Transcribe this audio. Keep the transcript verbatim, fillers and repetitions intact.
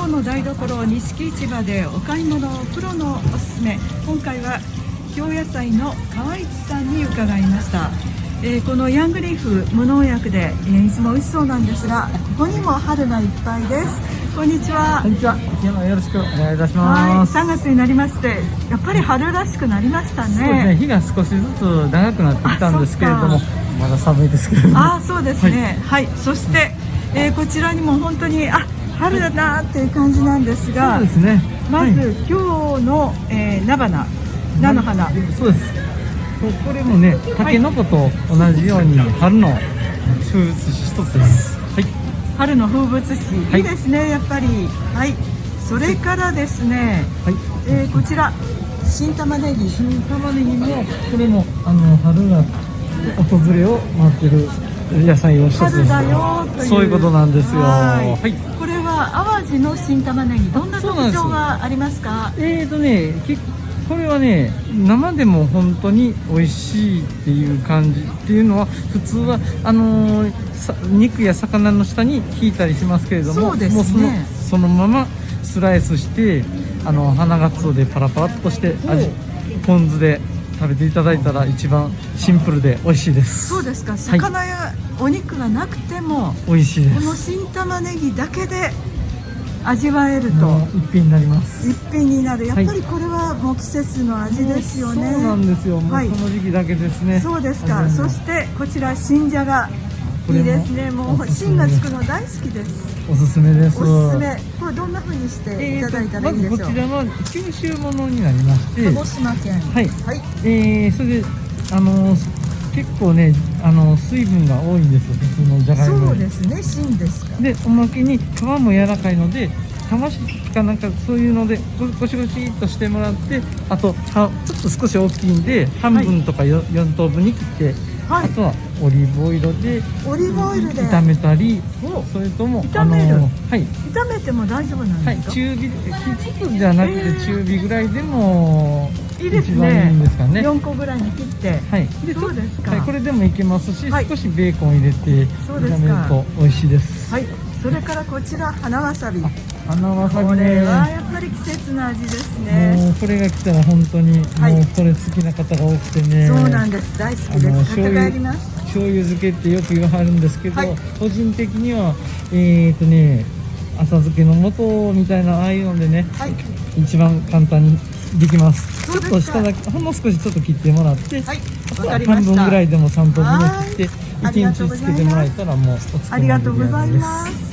ロの台所錦市場でお買い物プロのおすすめ。今回は京野菜の川市さんに伺いました。えー、このヤングリーフ無農薬で、えー、いつも美味しそうなんですが、ここにも春がいっぱいです。こんにちは。 こんにちは。今日もよろしくお願いいたします。 はい、さんがつになりまして、やっぱり春らしくなりましたね。 そうですね。日が少しずつ長くなってきたんですけれども、まだ寒いですけれども。 あ、そうですね。はい。はい、そして、えー、こちらにも本当にあ春だなっていう感じなんですが、 そうですね。 まず、 はい、 今日の、えー、菜花、菜の花。 そうです。これもね、タケノコと同じように春の風物詩一つです。はい。 春の風物詩、 はい、 いいですね、やっぱり。はい。それからですね、はい、えー、こちら新玉ねぎ。 新玉ねぎもこれもあの春が訪れを待ってる野菜を一つです。 春だよという、 そういうことなんですよ。 はい、 はい、 これは淡路の新玉ねぎ、どんな特徴がありますか？ えーとね、これはね、生でも本当に美味しいっていう感じっていうのは、普通はあのー、肉や魚の下に引いたりしますけれども、 そうですね、 もうそのそのままスライスして、あの花がつおでパラパラっとして味ポン酢で食べていただいたら一番シンプルで美味しいです。 そうですか。魚やお肉がなくても、はい、 美味しいです。 この新玉ねぎだけで味わえると一品になります。 一品になる。やっぱりこれはもう季節の味ですよね。 そうなんですよ。もうこの時期だけですね。はい、 そうですか。そしてこちら新じゃが、いいですね。もう芯がつくの大好きです。 おすすめです。 おすすめ。これどんな風にしていただいたらいいでしょう。 まずこちらは九州ものになりまして、 鹿児島県。 はい。はい。えー、それであの結構ね、あの水分が多いんですよ、普通のじゃがいも。 そうですね。芯ですか。 で、おまけに皮も柔らかいので、魂かなんかそういうのでゴシゴシっとしてもらって、あとちょっと少し大きいんで半分とか 4,、はい、よん等分に切って、はい、あとはオリーブオイルでオリーブオイルで炒めたり、それとも炒める、 あの、はい、 炒めても大丈夫なんですか？ はい、中火、きつくじゃなくて中火ぐらいでもいいですね。 一番いいんですかね。 よんこぐらいに切って、 はい、 でそうですか、 はい、これでもいけますし、はい、少しベーコン入れて炒めると美味しいです。 はい、それからこちら花わさび。 花わさびね、 これはやっぱり季節の味ですね。 もうこれが来たら本当に、はい、もうこれ好きな方が多くてね。 そうなんです、大好きです。買って帰ります。 醤油漬けってよく言わはるんですけど、はい、個人的にはえーとね浅漬けの素みたいなああいうのでね、はい、一番簡単にできます。ちょっと下だけほんの少しちょっと切ってもらって、はい、半分ぐらいでもさん等分に切っていちにちつけてもらえたらもうおありがとうございます。